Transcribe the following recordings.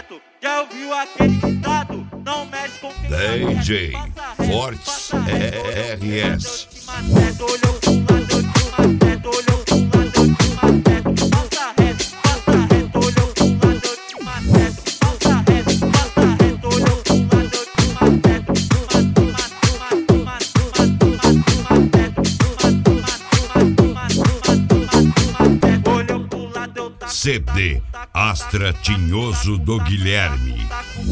quieto. Já ouviu aquele ditado? Não mexe com quem DJ Fortes RS. Olhou pro lado, eu te maceto. Olhou pro lado, eu te maceto. Passa reto, olhou pro lado, eu te maceto. Passa reto, olhou pro lado, eu te maceto. Olhou pro lado, eu tá CD Astra Tinhoso do Guilherme.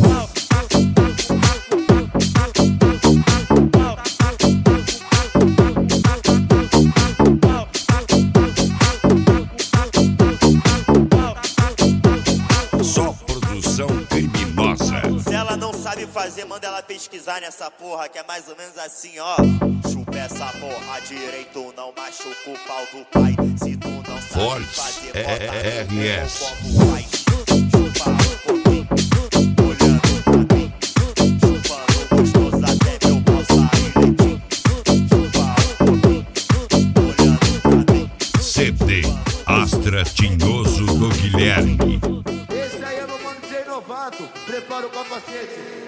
Só produção criminosa. Se ela não sabe fazer, manda ela pesquisar nessa porra, que é mais ou menos assim, ó. Chupa essa porra direito, não machuca o pau do pai. Se tu não sabe Fortes fazer, RS. como faz. Chupa um pouquinho, olhando pra mim. Chupando gostoso até meu pau sair leitinho. Chupa um pouquinho, olhando pra mim. CD Astra Tinhoso do Guilherme. Esse aí é meu mano DJ Novato, prepara o capacete.